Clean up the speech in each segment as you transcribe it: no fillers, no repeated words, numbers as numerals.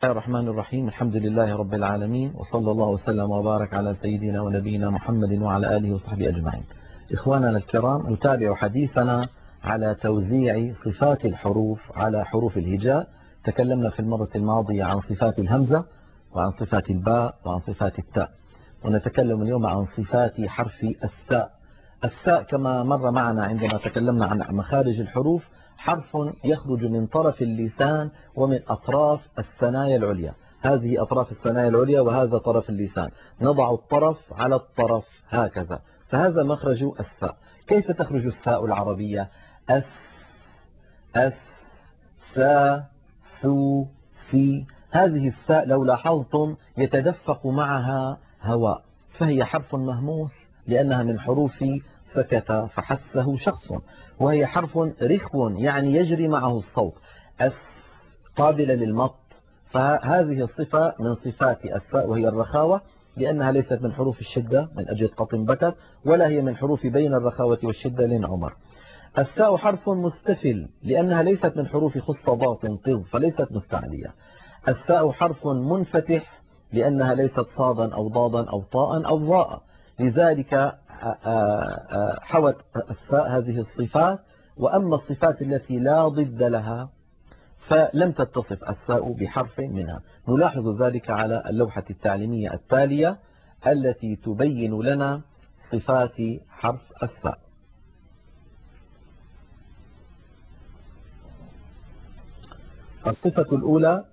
الله الرحمن الرحيم. الحمد لله رب العالمين، وصلى الله وسلم وبارك على سيدنا ونبينا محمد وعلى آله وصحبه أجمعين. إخواننا الكرام، نتابع حديثنا على توزيع صفات الحروف على حروف الهجاء. تكلمنا في المرة الماضية عن صفات الهمزة وعن صفات الباء وعن صفات التاء، ونتكلم اليوم عن صفات حرف الثاء. الثاء كما مر معنا عندما تكلمنا عن مخارج الحروف، حرف يخرج من طرف اللسان ومن أطراف الثنايا العليا. هذه أطراف الثنايا العليا وهذا طرف اللسان، نضع الطرف على الطرف هكذا، فهذا مخرج الثاء. كيف تخرج الثاء العربية؟ أس، أس، ثا، ثو، في. هذه الثاء لو لاحظتم يتدفق معها هواء، فهي حرف مهموس لأنها من حروف سكت فحسه شخص، وهي حرف رخو يعني يجري معه الصوت. أس، قابلة للمط، فهذه الصفة من صفات الثاء وهي الرخاوة، لأنها ليست من حروف الشدة من أجل قط بكر، ولا هي من حروف بين الرخاوة والشدة لين عمر. الثاء حرف مستفل لأنها ليست من حروف خص ضاط قض، فليست مستعلية. الثاء حرف منفتح لأنها ليست صادا أو ضادا أو طاء أو ضاء، لذلك حوت الثاء هذه الصفات. وأما الصفات التي لا ضد لها فلم تتصف الثاء بحرف منها. نلاحظ ذلك على اللوحة التعليمية التالية التي تبين لنا صفات حرف الثاء. الصفة الأولى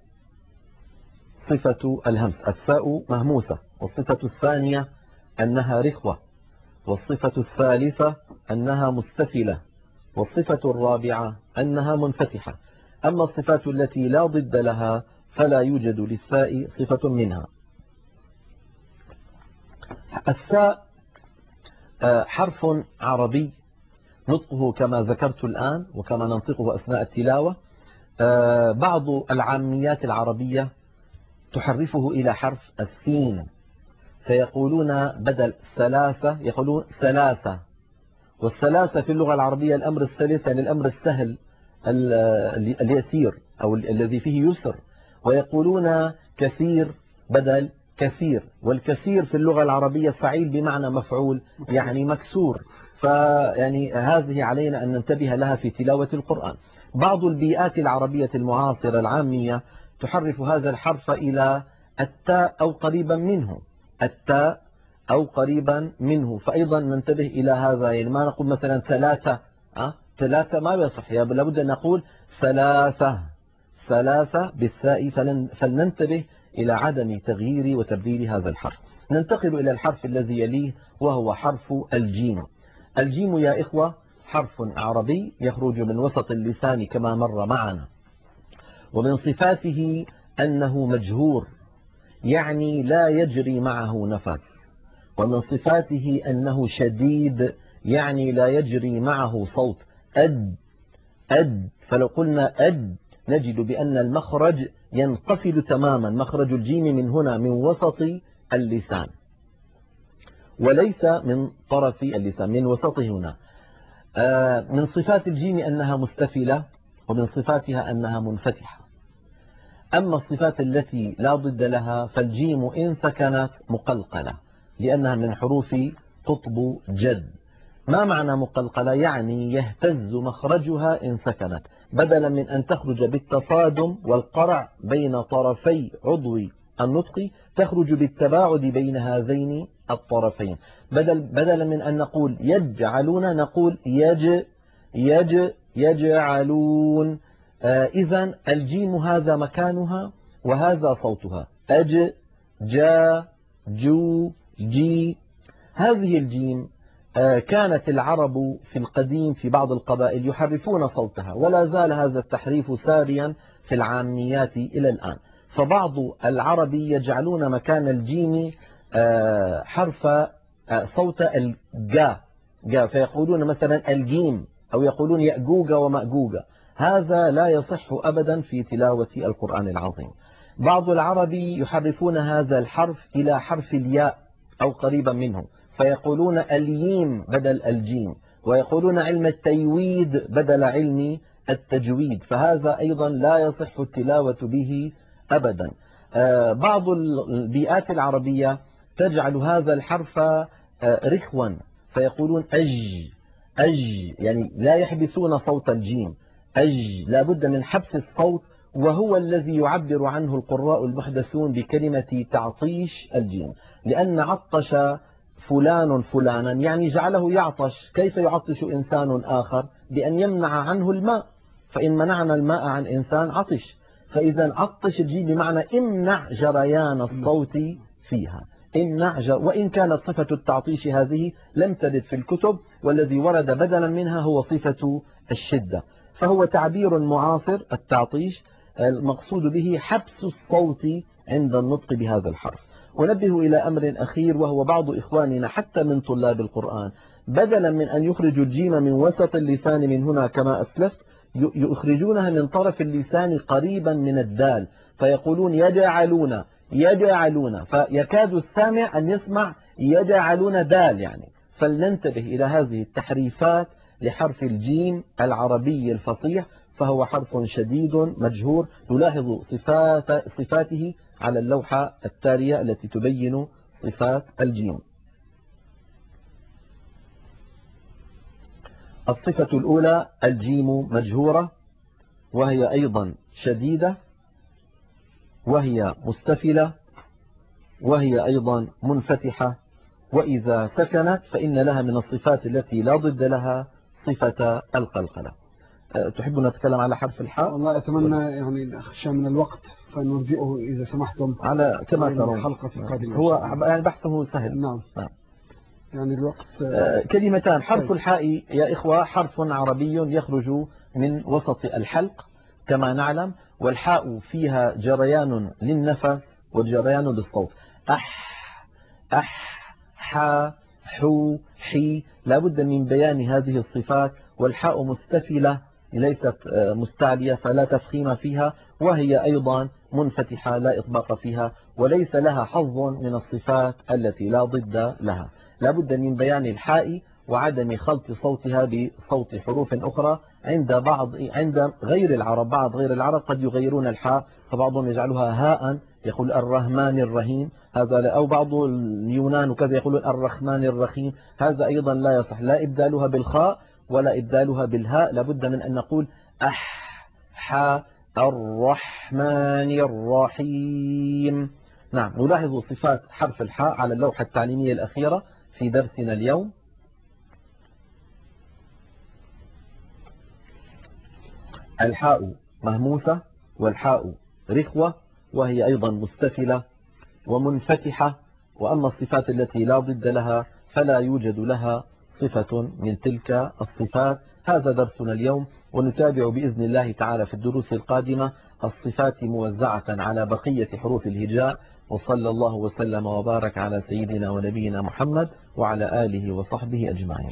صفة الهمس، الثاء مهموسة. والصفة الثانية أنها رخوة. والصفة الثالثة أنها مستفلة. والصفة الرابعة أنها منفتحة. أما الصفات التي لا ضد لها فلا يوجد للثاء صفة منها. الثاء حرف عربي نطقه كما ذكرت الآن وكما ننطقه أثناء التلاوة. بعض العاميات العربية تحرفه إلى حرف السين، فيقولون بدل ثلاثة يقولون ثلاثة. والثلاثة في اللغة العربية الأمر السلس، يعني الأمر السهل اليسير أو الذي فيه يسر. ويقولون كثير بدل كثير، والكثير في اللغة العربية فعيل بمعنى مفعول، يعني مكسور. فيعني هذه علينا أن ننتبه لها في تلاوة القرآن. بعض البيئات العربية المعاصرة العامية تحرف هذا الحرف إلى التاء أو قريبا منه، التاء أو قريبا منه، فأيضا ننتبه إلى هذا. يعني ما نقول مثلا ثلاثة، ثلاثة ما يصح، لابد أن نقول ثلاثة، ثلاثة بالثاء. فلننتبه إلى عدم تغيير وتبديل هذا الحرف. ننتقل إلى الحرف الذي يليه وهو حرف الجيم. الجيم يا إخوة حرف عربي يخرج من وسط اللسان كما مر معنا، ومن صفاته أنه مجهور يعني لا يجري معه نفس. ومن صفاته أنه شديد يعني لا يجري معه صوت. أد، أد، فلو قلنا أد نجد بأن المخرج ينقفل تماما، مخرج الجيم من هنا من وسط اللسان وليس من طرف اللسان، من وسطه هنا. من صفات الجيم أنها مستفلة، ومن صفاتها أنها منفتحة. أما الصفات التي لا ضد لها فالجيم إن سكنت مقلقلة لأنها من حروف قطب جد. ما معنى مقلقلة؟ يعني يهتز مخرجها إن سكنت، بدلا من أن تخرج بالتصادم والقرع بين طرفي عضو النطق تخرج بالتباعد بين هذين الطرفين. بدلا من أن نقول يجعلون نقول يجعلون. إذن الجيم هذا مكانها وهذا صوتها. أج، جا، جو، جي. هذه الجيم كانت العرب في القديم في بعض القبائل يحرفون صوتها، ولا زال هذا التحريف ساريا في العاميات إلى الآن. فبعض العرب يجعلون مكان الجيم حرف صوت الجا، فيقولون مثلا الجيم، أو يقولون يأجوج ومأجوج. هذا لا يصح أبدا في تلاوة القرآن العظيم. بعض العرب يحرفون هذا الحرف إلى حرف الياء أو قريبا منه، فيقولون الييم بدل الجيم، ويقولون علم التيويد بدل علم التجويد، فهذا أيضا لا يصح التلاوة به أبدا. بعض البيئات العربية تجعل هذا الحرف رخوا، فيقولون أج، يعني لا يحبسون صوت الجيم. لا بد من حبس الصوت، وهو الذي يعبر عنه القراء المحدثون بكلمة تعطيش الجيم، لأن عطش فلان فلانا يعني جعله يعطش. كيف يعطش إنسان آخر؟ بأن يمنع عنه الماء، فإن منعنا الماء عن إنسان عطش. فإذا عطش الجيم بمعنى امنع جريان الصوت فيها، وإن كانت صفة التعطيش هذه لم ترد في الكتب، والذي ورد بدلا منها هو صفة الشدة، فهو تعبير معاصر. التعطيش المقصود به حبس الصوت عند النطق بهذا الحرف. أنبه إلى أمر أخير، وهو بعض إخواننا حتى من طلاب القرآن بدلا من أن يخرجوا الجيم من وسط اللسان من هنا كما أسلفت، يخرجونها من طرف اللسان قريبا من الدال، فيقولون يجعلون، فيكاد السامع أن يسمع يجعلون دال يعني. فلننتبه إلى هذه التحريفات لحرف الجيم العربي الفصيح، فهو حرف شديد مجهور. نلاحظ صفاته على اللوحة التالية التي تبين صفات الجيم. الصفة الأولى الجيم مجهورة، وهي أيضا شديدة، وهي مستفلة، وهي أيضا منفتحة، وإذا سكنت فإن لها من الصفات التي لا ضد لها صفة القلقلة. تحب نتكلم على حرف الحاء؟ والله أتمنى يعني أخشى من الوقت فنرجئه إذا سمحتم على كما ترون الحلقة القادمة. هو يعني بحثه سهل. نعم. يعني الوقت كلمتان. حرف الحاء يا إخوة حرف عربي يخرج من وسط الحلق كما نعلم، والحاء فيها جريان للنفس وجريان للصوت. حا، حو، حي، لا بد من بيان هذه الصفات. والحاء مستفلة ليست مستعلية، فلا تفخيم فيها، وهي أيضا منفتحة لا إطباق فيها، وليس لها حظ من الصفات التي لا ضد لها. لا بد من بيان الحاء وعدم خلط صوتها بصوت حروف أخرى. عند غير العرب، بعض غير العرب قد يغيرون الحاء، فبعضهم يجعلها هاء، يقول الرحمن الرحيم، هذا أو بعض اليونان وكذا يقولون الرحمن الرحيم. هذا أيضا لا يصح، لا إبدالها بالخاء ولا إبدالها بالهاء، لابد من أن نقول الرحمن الرحيم. نعم. نلاحظ صفات حرف الحاء على اللوحة التعليمية الأخيرة في درسنا اليوم. الحاء مهموسة، والحاء رخوة، وهي أيضا مستفلة ومنفتحة. وأما الصفات التي لا ضد لها فلا يوجد لها صفة من تلك الصفات. هذا درسنا اليوم، ونتابع بإذن الله تعالى في الدروس القادمة الصفات موزعة على بقية حروف الهجاء. وصلى الله وسلم وبارك على سيدنا ونبينا محمد وعلى آله وصحبه أجمعين.